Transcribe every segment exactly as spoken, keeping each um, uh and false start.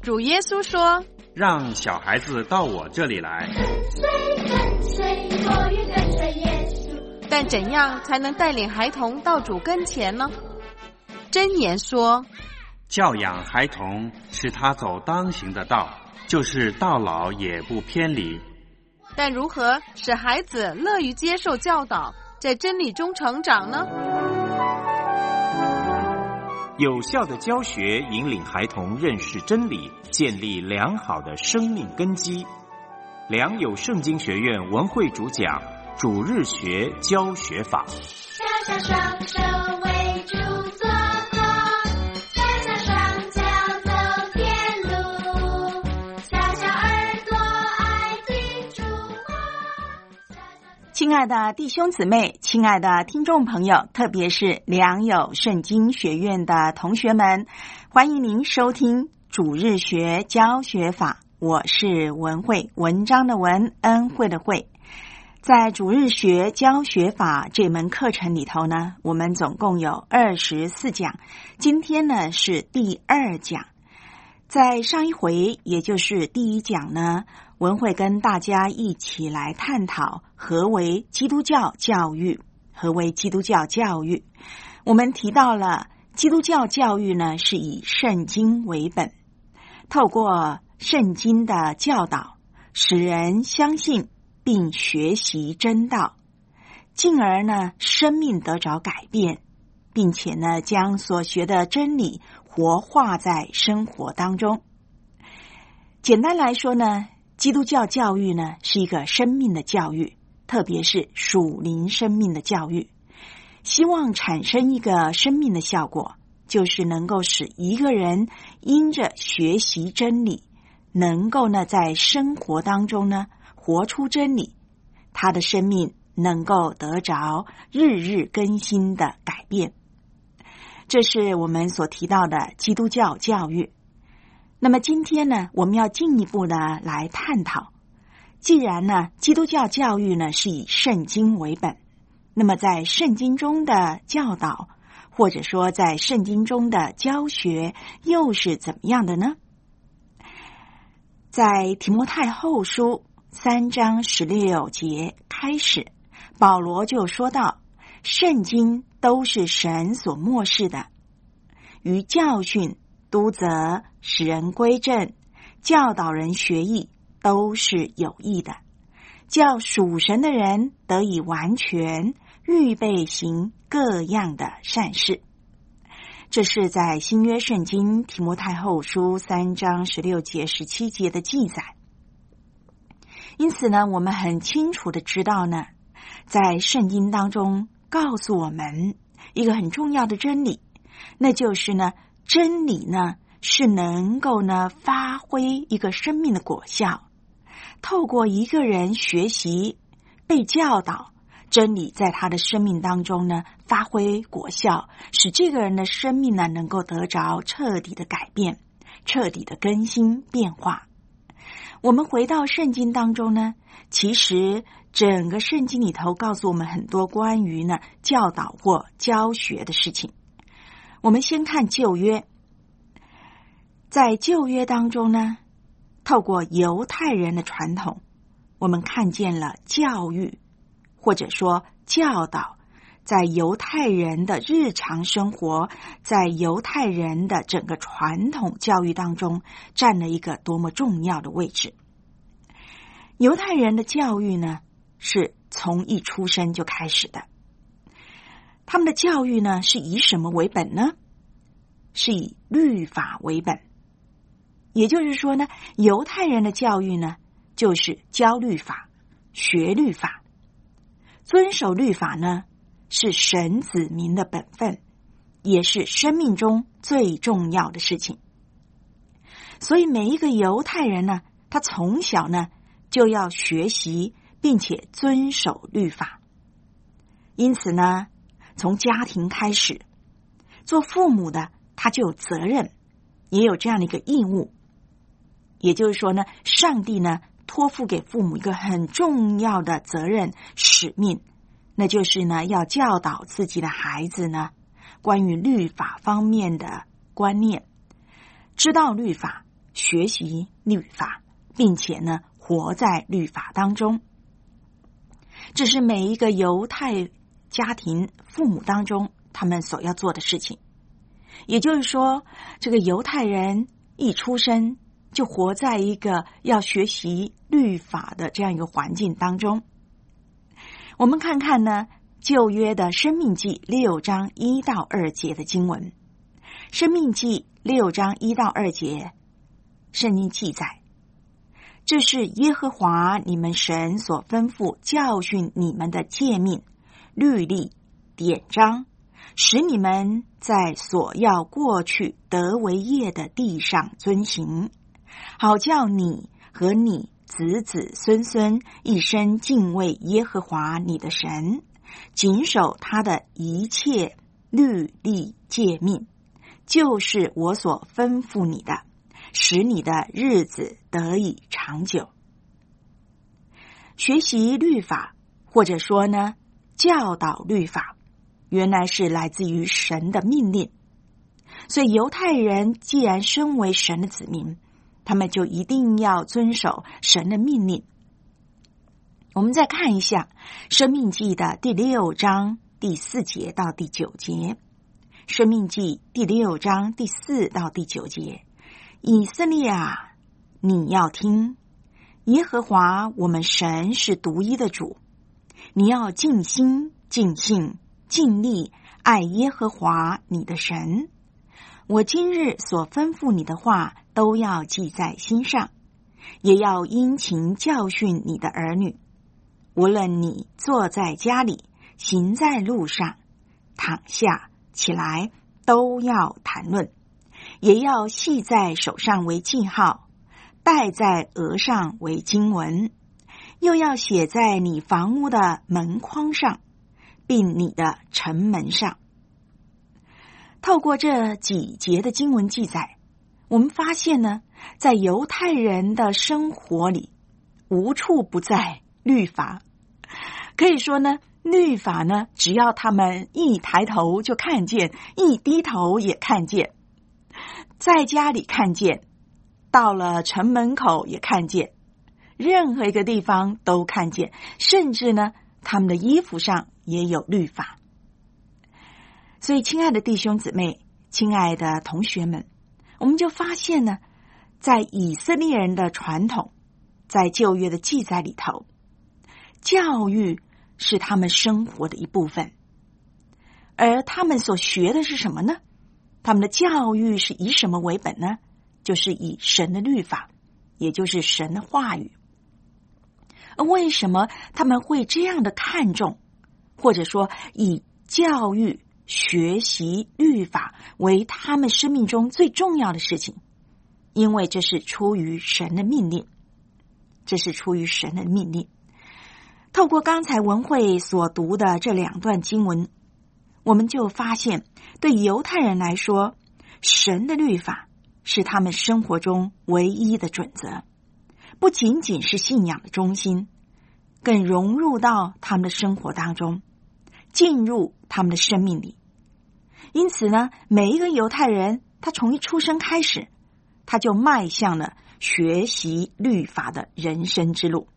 主耶稣说， 让小孩子到我这里来。 跟随跟随，我也跟随耶稣。 但怎样才能带领孩童到主跟前呢？箴言说， 教养孩童，使他走当行的道，就是到老也不偏离。 但如何使孩子乐于接受教导，在真理中成长呢？ 有效的教学引领孩童认识真理，建立良好的生命根基。良友圣经学院文慧主讲主日学教学法。 小小双手为主做工，小小双脚走天路，小小耳朵爱听主话。 亲爱的弟兄姊妹，亲爱的听众朋友，特别是良友圣经学院的同学们，欢迎您收听主日学教学法。我是文慧，文章的文，恩惠的惠。在主日学教学法这门课程里头呢，我们总共有二十四讲，今天呢是第二讲。在上一回，也就是第一讲呢，文慧跟大家一起来探讨何为基督教教育。何为基督教教育？我们提到了基督教教育呢，是以圣经为本，透过圣经的教导，使人相信并学习真道，进而呢，生命得着改变，并且呢，将所学的真理活化在生活当中。简单来说呢，基督教教育呢，是一个生命的教育，特别是属灵生命的教育，希望产生一个生命的效果，就是能够使一个人因着学习真理，能够呢在生活当中呢活出真理，他的生命能够得着日日更新的改变。这是我们所提到的基督教教育。那么今天呢，我们要进一步呢来探讨，既然呢基督教教育呢是以圣经为本，那么在圣经中的教导，或者说在圣经中的教学又是怎么样的呢？在提摩太后书三章十六节开始，保罗就说到，圣经都是神所默示的，于教训、督责、使人归正、教导人学义，都是有益的，叫属神的人得以完全，预备行各样的善事。这是在新约圣经提摩太后书三章十六节十七节的记载。因此呢，我们很清楚的知道呢，在圣经当中告诉我们一个很重要的真理，那就是呢，真理呢是能够呢发挥一个生命的果效，透过一个人学习被教导，真理在他的生命当中呢发挥果效，使这个人的生命呢能够得着彻底的改变，彻底的更新变化。我们回到圣经当中呢，其实整个圣经里头告诉我们很多关于呢教导或教学的事情。我们先看旧约，在旧约当中呢，透过犹太人的传统，我们看见了教育或者说教导，在犹太人的日常生活，在犹太人的整个传统教育当中，占了一个多么重要的位置。犹太人的教育呢，是从一出生就开始的。他们的教育呢，是以什么为本呢？是以律法为本。也就是说呢，犹太人的教育呢，就是教律法、学律法。遵守律法呢，是神子民的本分，也是生命中最重要的事情。所以每一个犹太人呢，他从小呢就要学习并且遵守律法。因此呢，从家庭开始，做父母的他就有责任，也有这样的一个义务。也就是说呢，上帝呢托付给父母一个很重要的责任使命，那就是呢要教导自己的孩子呢关于律法方面的观念，知道律法， 学习律法，并且呢，活在律法当中。这是每一个犹太家庭父母当中他们所要做的事情。也就是说，这个犹太人一出生就活在一个要学习律法的这样一个环境当中。我们看看呢，旧约的申命记六章一到二节的经文。申命记六章一到二节，圣经记载，这是耶和华你们神所吩咐教训你们的诫命、律例、典章，使你们在所要过去得为业的地上遵行，好叫你和你子子孙孙一生敬畏耶和华你的神，谨守他的一切律例诫命，就是我所吩咐你的，使你的日子得以长久。学习律法，或者说呢，教导律法，原来是来自于神的命令。所以犹太人既然身为神的子民，他们就一定要遵守神的命令。我们再看一下申命记的第六章第四节到第九节。申命记第六章第四到第九节，以色列啊，你要听，耶和华我们神是独一的主，你要尽心尽性尽力爱耶和华你的神。我今日所吩咐你的话都要记在心上，也要殷勤教训你的儿女，无论你坐在家里，行在路上，躺下起来，都要谈论，也要系在手上为记号，戴在额上为经文，又要写在你房屋的门框上，并你的城门上。透过这几节的经文记载，我们发现呢，在犹太人的生活里，无处不在律法。可以说呢，律法呢，只要他们一抬头就看见，一低头也看见，在家里看见，到了城门口也看见，任何一个地方都看见，甚至呢，他们的衣服上也有律法。所以亲爱的弟兄姊妹，亲爱的同学们，我们就发现呢，在以色列人的传统，在旧约的记载里头，教育是他们生活的一部分。而他们所学的是什么呢？他们的教育是以什么为本呢？就是以神的律法，也就是神的话语。而为什么他们会这样的看重，或者说以教育学习律法为他们生命中最重要的事情？因为这是出于神的命令，这是出于神的命令。透过刚才文慧所读的这两段经文，我们就发现，对犹太人来说，神的律法是他们生活中唯一的准则，不仅仅是信仰的中心，更融入到他们的生活当中，进入他们的生命里。因此呢，每一个犹太人，他从一出生开始，他就迈向了学习律法的人生之路。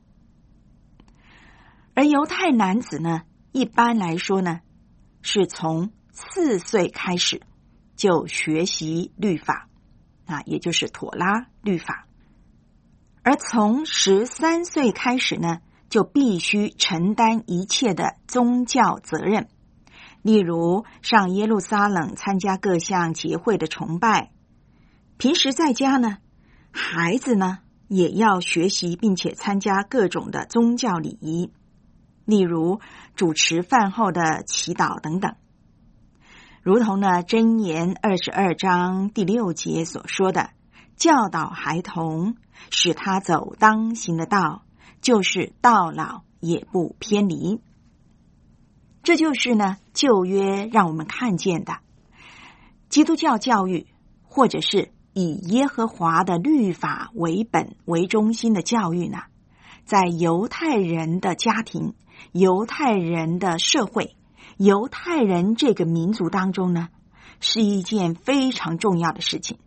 而犹太男子呢，一般来说呢，是从四岁开始就学习律法啊，也就是妥拉律法。而从十三岁开始呢，就必须承担一切的宗教责任，例如上耶路撒冷参加各项节会的崇拜。平时在家呢，孩子呢也要学习并且参加各种的宗教礼仪，例如主持饭后的祈祷等等。如同呢箴言二十二章第六节所说的，教导孩童，使他走当行的道，就是到老也不偏离。这就是呢旧约让我们看见的基督教教育，或者是以耶和华的律法为本为中心的教育呢，在犹太人的家庭、犹太人的社会、犹太人这个民族当中呢，是一件非常重要的事情，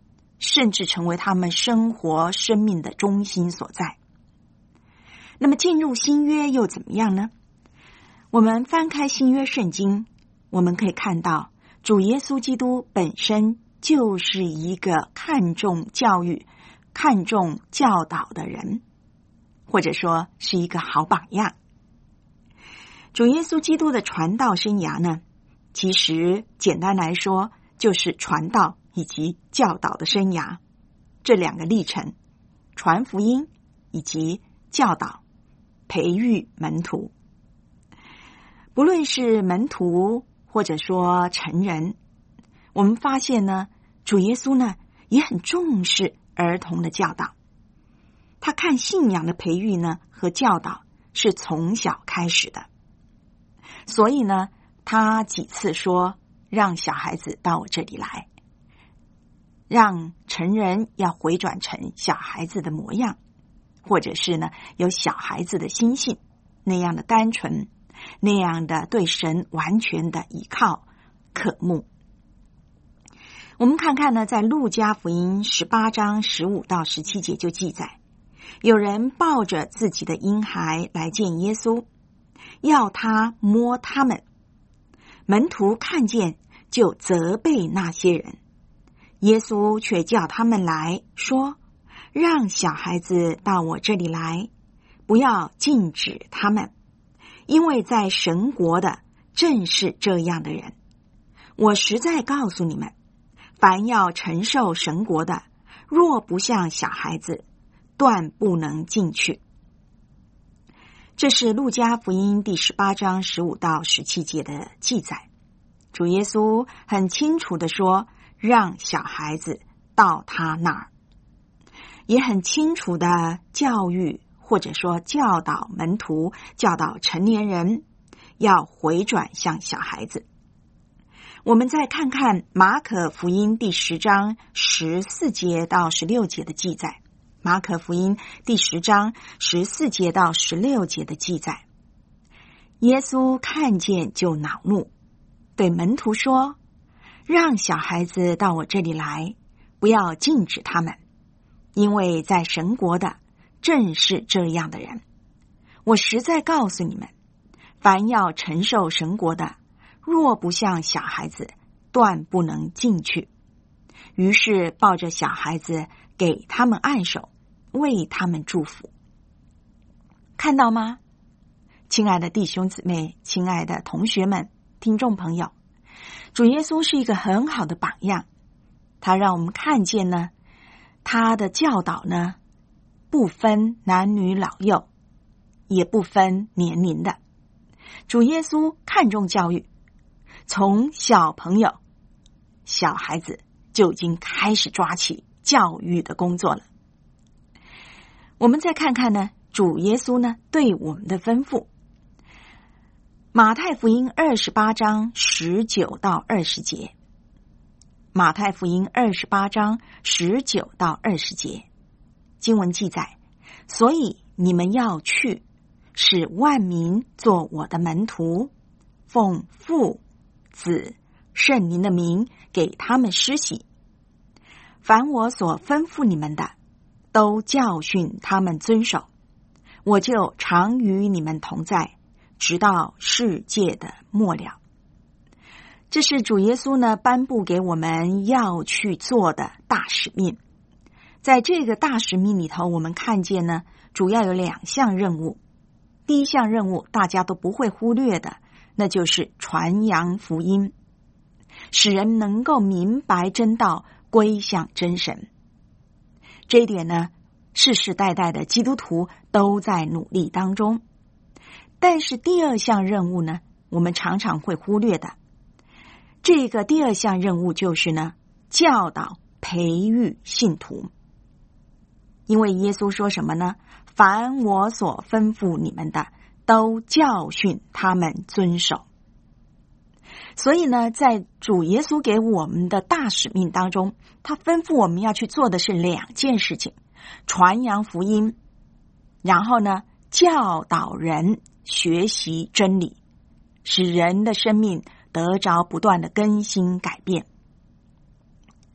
甚至成为他们生活生命的中心所在。那么进入新约又怎么样呢？我们翻开新约圣经，我们可以看到主耶稣基督本身就是一个看重教育、看重教导的人，或者说是一个好榜样。主耶稣基督的传道生涯呢，其实简单来说就是传道以及教导的生涯，这两个历程，传福音以及教导、培育门徒。不论是门徒或者说成人，我们发现呢，主耶稣呢也很重视儿童的教导。他看信仰的培育呢和教导是从小开始的，所以呢，他几次说让小孩子到我这里来，让成人要回转成小孩子的模样，或者是呢有小孩子的心性，那样的单纯，那样的对神完全的依靠渴慕。我们看看呢，在路加福音十八章十五到十七节就记载，有人抱着自己的婴孩来见耶稣，要他摸他们。门徒看见就责备那些人，耶稣却叫他们来说，让小孩子到我这里来，不要禁止他们，因为在神国的正是这样的人。我实在告诉你们，凡要承受神国的，若不像小孩子，断不能进去。这是路加福音第十八章十五到十七节的记载。主耶稣很清楚地说，让小孩子到他那儿，也很清楚地教育或者说教导门徒，教导成年人要回转向小孩子。我们再看看马可福音第十章十四节到十六节的记载。马可福音第十章十四节到十六节的记载，耶稣看见就恼怒，对门徒说，让小孩子到我这里来，不要禁止他们，因为在神国的正是这样的人。我实在告诉你们，凡要承受神国的，若不像小孩子，断不能进去。于是抱着小孩子给他们按手，为他们祝福。看到吗？亲爱的弟兄姊妹，亲爱的同学们，听众朋友，主耶稣是一个很好的榜样，他让我们看见呢，他的教导呢，不分男女老幼，也不分年龄的。主耶稣看重教育，从小朋友、小孩子就已经开始抓起教育的工作了。我们再看看呢，主耶稣呢对我们的吩咐。马太福音二十八章十九到二十节，马太福音二十八章十九到二十节，经文记载，所以你们要去，使万民做我的门徒，奉父、子、圣灵的名给他们施洗。凡我所吩咐你们的，都教训他们遵守，我就常与你们同在，直到世界的末了。这是主耶稣呢颁布给我们要去做的大使命。在这个大使命里头，我们看见呢，主要有两项任务。第一项任务大家都不会忽略的，那就是传扬福音，使人能够明白真道，归向真神。这一点呢，世世代代的基督徒都在努力当中。但是第二项任务呢，我们常常会忽略的。这个第二项任务就是呢，教导、培育信徒。因为耶稣说什么呢？凡我所吩咐你们的，都教训他们遵守。所以呢，在主耶稣给我们的大使命当中，他吩咐我们要去做的是两件事情：传扬福音，然后呢，教导人学习真理，使人的生命得着不断的更新改变。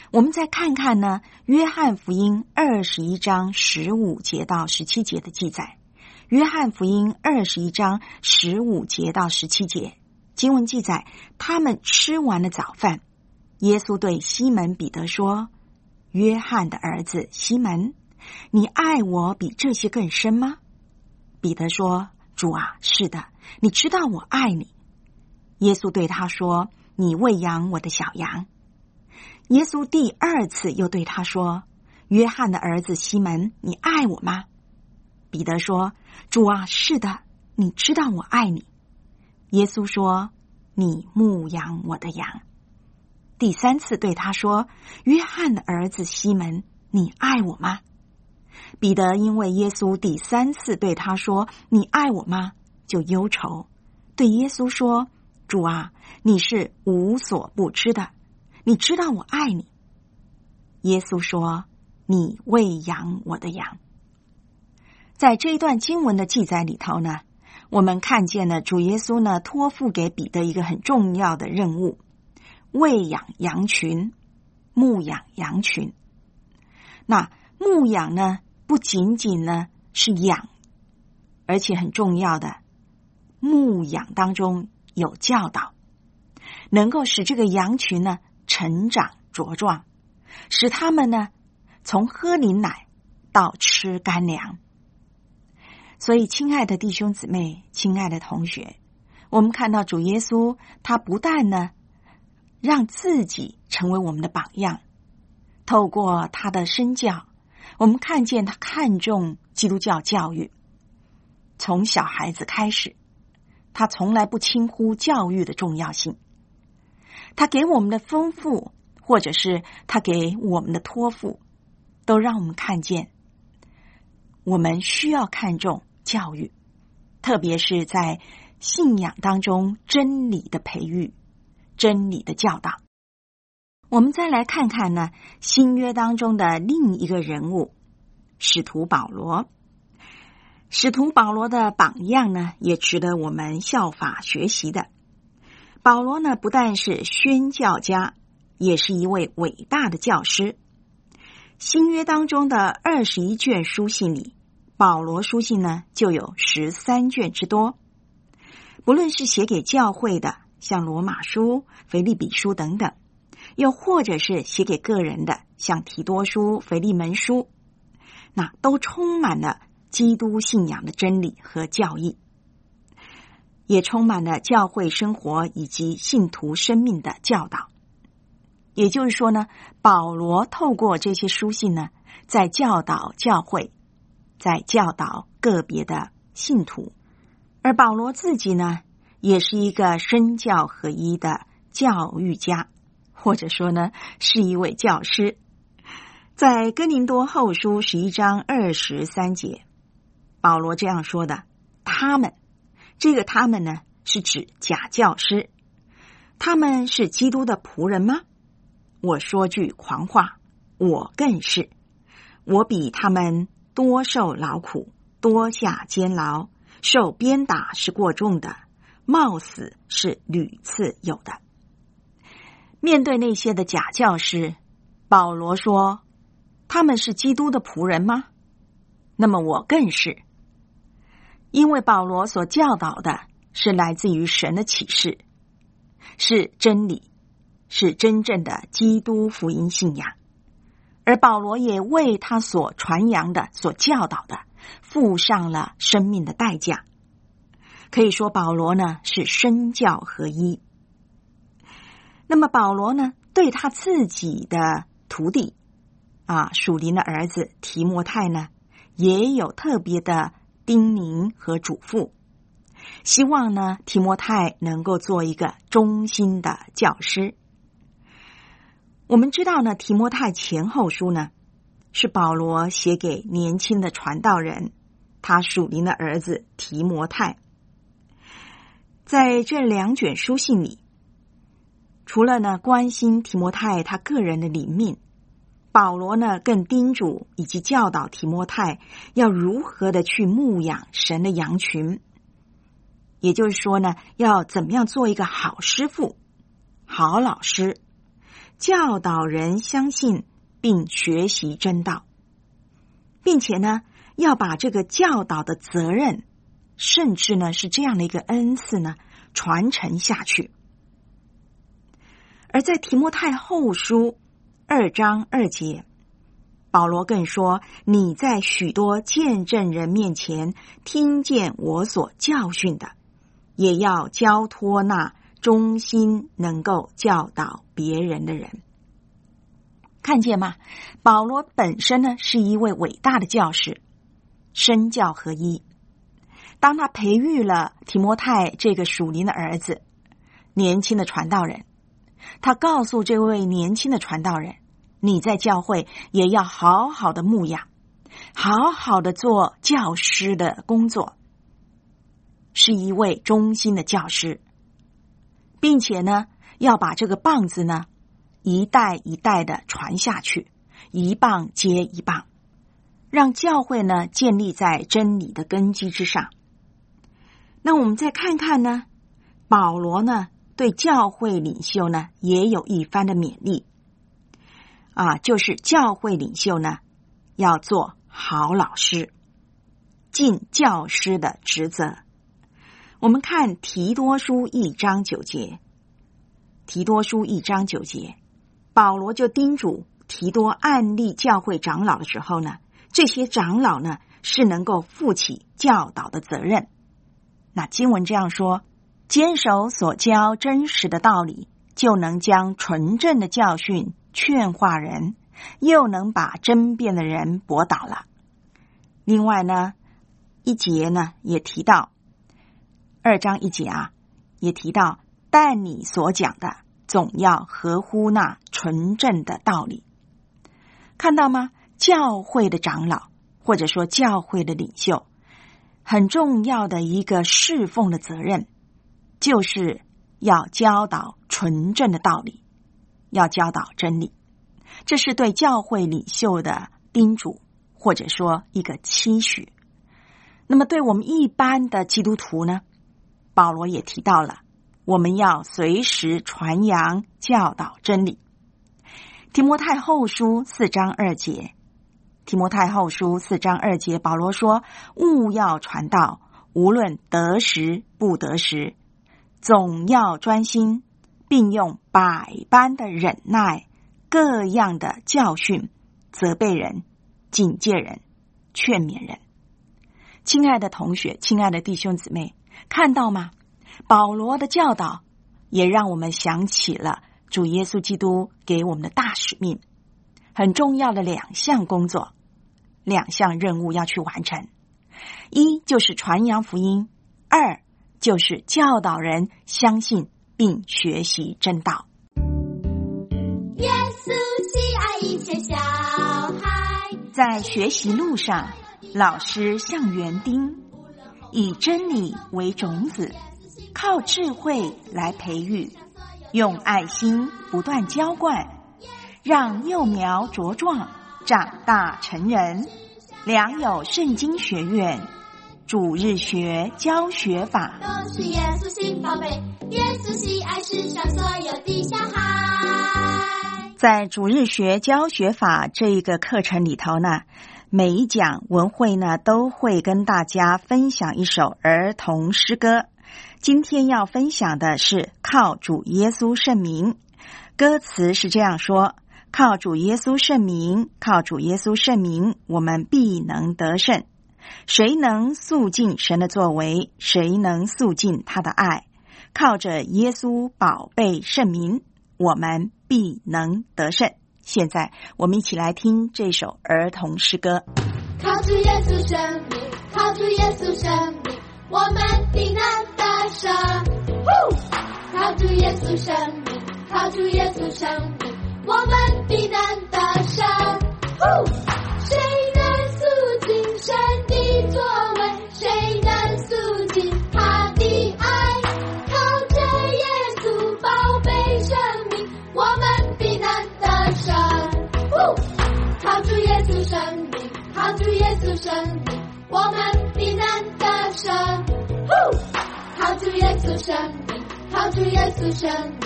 我们再看看呢，约翰福音二十一章十五节到十七节的记载。约翰福音二十一章十五节到十七节，经文记载，他们吃完了早饭，耶稣对西门彼得说：约翰的儿子西门，你爱我比这些更深吗？彼得说：主啊，是的，你知道我爱你。耶稣对他说：你喂养我的小羊。耶稣第二次又对他说：约翰的儿子西门，你爱我吗？彼得说：主啊，是的，你知道我爱你。耶稣说：你牧养我的羊。第三次对他说：约翰的儿子西门，你爱我吗？彼得因为耶稣第三次对他说：你爱我吗？就忧愁，对耶稣说：主啊，你是无所不知的，你知道我爱你。耶稣说：你喂养我的羊。在这一段经文的记载里头呢，我们看见了主耶稣呢托付给彼得一个很重要的任务，喂养羊群，牧养羊群。那牧养呢，不仅仅呢是养，而且很重要的，牧养当中有教导，能够使这个羊群呢成长茁壮，使他们呢从喝灵奶到吃干粮。所以亲爱的弟兄姊妹，亲爱的同学，我们看到主耶稣他不但呢让自己成为我们的榜样，透过他的身教，我们看见他看重基督教教育。从小孩子开始，他从来不轻忽教育的重要性。他给我们的丰富，或者是他给我们的托付，都让我们看见我们需要看重教育，特别是在信仰当中真理的培育，真理的教导。我们再来看看呢，新约当中的另一个人物，使徒保罗。使徒保罗的榜样呢，也值得我们效法学习的。保罗呢，不但是宣教家，也是一位伟大的教师。新约当中的二十一卷书信里，保罗书信呢就有十三卷之多。不论是写给教会的，像罗马书、腓立比书等等，又或者是写给个人的，像提多书、腓利门书，那都充满了基督信仰的真理和教义，也充满了教会生活以及信徒生命的教导。也就是说呢，保罗透过这些书信呢，在教导教会，在教导个别的信徒。而保罗自己呢，也是一个身教合一的教育家，或者说呢，是一位教师。在哥林多后书十一章二十三节，保罗这样说的：他们，这个他们呢，是指假教师。他们是基督的仆人吗？我说句狂话，我更是。我比他们多受劳苦，多下监牢，受鞭打是过重的，冒死是屡次有的。面对那些的假教师，保罗说，他们是基督的仆人吗？那么我更是。因为保罗所教导的是来自于神的启示，是真理，是真正的基督福音信仰。而保罗也为他所传扬的、所教导的付上了生命的代价。可以说保罗呢是身教合一。那么保罗呢对他自己的徒弟啊，属灵的儿子提摩太呢，也有特别的叮咛和嘱咐，希望呢提摩太能够做一个忠心的教师。我们知道呢，提摩太前后书呢是保罗写给年轻的传道人，他属灵的儿子提摩太。在这两卷书信里，除了呢关心提摩太他个人的灵命，保罗呢更叮嘱以及教导提摩太要如何的去牧养神的羊群，也就是说呢，要怎么样做一个好师傅、好老师， 教导人相信并学习真道，并且呢，要把这个教导的责任，甚至呢是这样的一个恩赐呢，传承下去。而在提摩太后书二章二节，保罗更说：你在许多见证人面前听见我所教训的，也要交托那忠心能够教导别人的人。看见吗？保罗本身呢是一位伟大的教师，身教合一。当他培育了提摩太这个属灵的儿子，年轻的传道人，他告诉这位年轻的传道人，你在教会也要好好的牧养，好好的做教师的工作，是一位忠心的教师，并且呢要把这个棒子呢一代一代的传下去，一棒接一棒，让教会呢建立在真理的根基之上。那我们再看看呢，保罗呢对教会领袖呢也有一番的勉励啊，就是教会领袖呢要做好老师，尽教师的职责。我们看提多书一章九节，提多书一章九节，保罗就叮嘱提多按立教会长老的时候呢，这些长老呢是能够负起教导的责任。那经文这样说：坚守所教真实的道理，就能将纯正的教训劝化人，又能把争辩的人驳倒了。另外呢，一节呢也提到，二章一节啊，也提到，但你所讲的总要合乎那纯正的道理。看到吗？教会的长老，或者说教会的领袖，很重要的一个侍奉的责任，就是要教导纯正的道理，要教导真理。这是对教会领袖的叮嘱，或者说一个期许。那么对我们一般的基督徒呢，保罗也提到了，我们要随时传扬教导真理。提摩太后书四章二节，提摩太后书四章二节，保罗说：务要传道，无论得时不得时，总要专心，并用百般的忍耐，各样的教训，责备人，警戒人，劝勉人。亲爱的同学，亲爱的弟兄姊妹，看到吗？保罗的教导也让我们想起了主耶稣基督给我们的大使命，很重要的两项工作，两项任务要去完成。一就是传扬福音，二就是教导人相信并学习真道。 耶稣喜爱一切小孩， 在学习路上，老师像园丁，以真理为种子，靠智慧来培育，用爱心不断浇灌，让幼苗茁壮，长大成人。良友圣经学院主日学教学法， 都是耶稣心宝贝，耶稣喜爱世上所有的小孩。 在主日学教学法这一个课程里头呢，每一讲文慧呢都会跟大家分享一首儿童诗歌。今天要分享的是靠主耶稣圣名，歌词是这样说：靠主耶稣圣名，靠主耶稣圣名，我们必能得胜。谁能肃静神的作为？谁能肃静他的爱？靠着耶稣宝贝圣名，我们必能得胜。现在我们一起来听这首儿童诗歌。 靠主耶稣圣名，靠主耶稣圣名，我们必能得胜。靠主耶稣圣名，靠主耶稣圣名，我们必能得胜。谁能肃静神的作为？谁能肃静他的爱？靠着耶稣宝贝生命，我们必能得胜。靠主耶稣生命，靠主耶稣生命，我们必能得胜。靠主耶稣生命，靠主耶稣生命，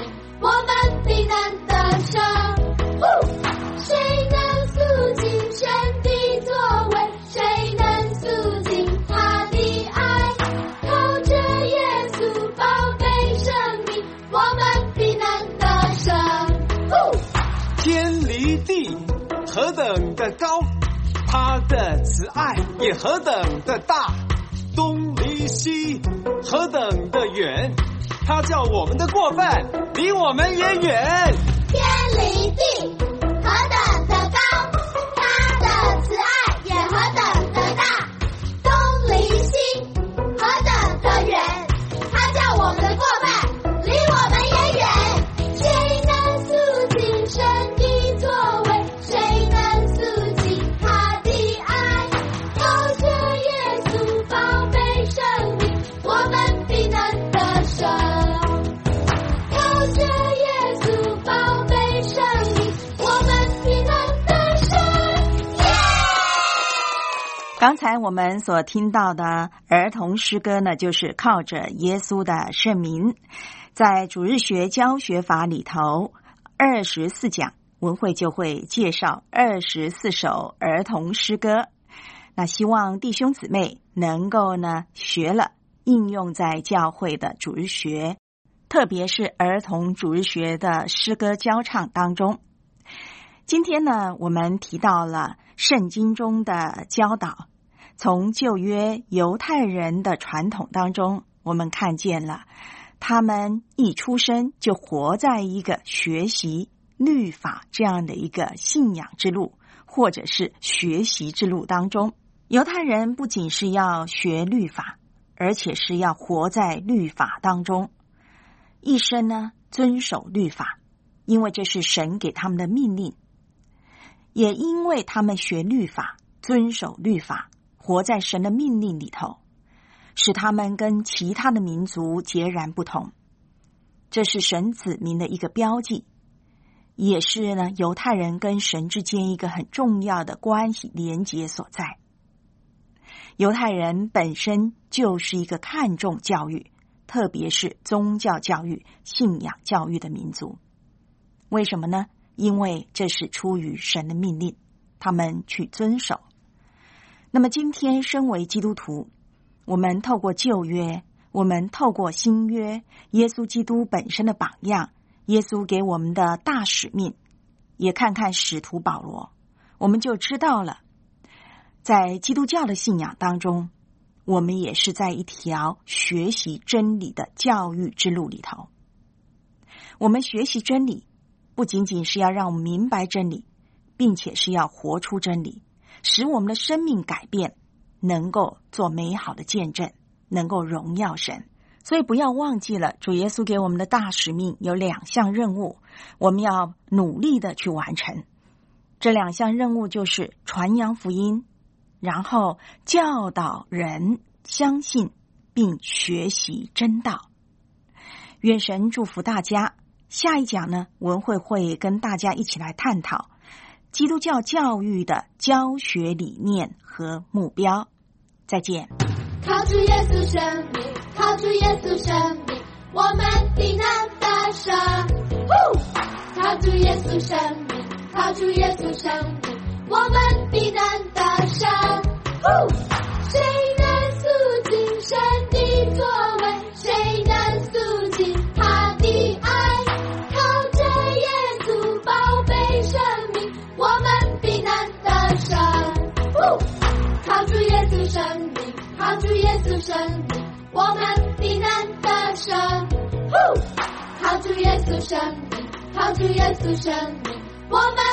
我们必能得胜。谁能肃静神的作为？谁能肃静他的爱？靠着耶稣宝贝生命，我们必能得胜。 天离地何等的高，他的慈爱也何等的大。东离西何等的远，他叫我们的过犯离我们也远。 天离地何等的高，他的慈爱也何等的大。东离西何等的远，他叫我们的过犯离我们也远。谁能肃静神的作为？谁能肃静他的爱？靠着耶稣宝贝生命，我们必能得胜。靠着耶稣宝贝生命，我们必能得胜。耶！ 刚才我们所听到的儿童诗歌呢，就是靠着耶稣的圣名。在主日学教学法里头，二十四讲文慧就会介绍二十四首儿童诗歌。那希望弟兄姊妹能够呢学了应用在教会的主日学，特别是儿童主日学的诗歌教唱当中。今天呢，我们提到了圣经中的教导，从旧约犹太人的传统当中，我们看见了他们一出生就活在一个学习律法这样的一个信仰之路，或者是学习之路当中。犹太人不仅是要学律法，而且是要活在律法当中，一生呢遵守律法，因为这是神给他们的命令。也因为他们学律法，遵守律法，活在神的命令里头，使他们跟其他的民族截然不同。这是神子民的一个标记，也是呢犹太人跟神之间一个很重要的关系连结所在。犹太人本身就是一个看重教育，特别是宗教教育、信仰教育的民族。为什么呢？因为这是出于神的命令，他们去遵守。那么今天身为基督徒，我们透过旧约，我们透过新约，耶稣基督本身的榜样，耶稣给我们的大使命，也看看使徒保罗，我们就知道了，在基督教的信仰当中，我们也是在一条学习真理的教育之路里头。我们学习真理，不仅仅是要让我们明白真理，并且是要活出真理，使我们的生命改变，能够做美好的见证，能够荣耀神。所以不要忘记了，主耶稣给我们的大使命有两项任务，我们要努力的去完成。这两项任务就是传扬福音，然后教导人相信并学习真道。愿神祝福大家。下一讲呢，文慧会跟大家一起来探讨基督教教育的教学理念和目标。再见。 靠主耶稣生命，靠主耶稣生命，我们必能得胜。靠主耶稣生命，靠主耶稣生命，我们必能得胜。谁能肃静神的作为？谁能肃静他的爱？靠着耶稣宝贝生命，我们必能得胜。靠主耶稣生命，靠主耶稣生命，我们必能得胜。靠主耶稣生命，靠主耶稣生命，我们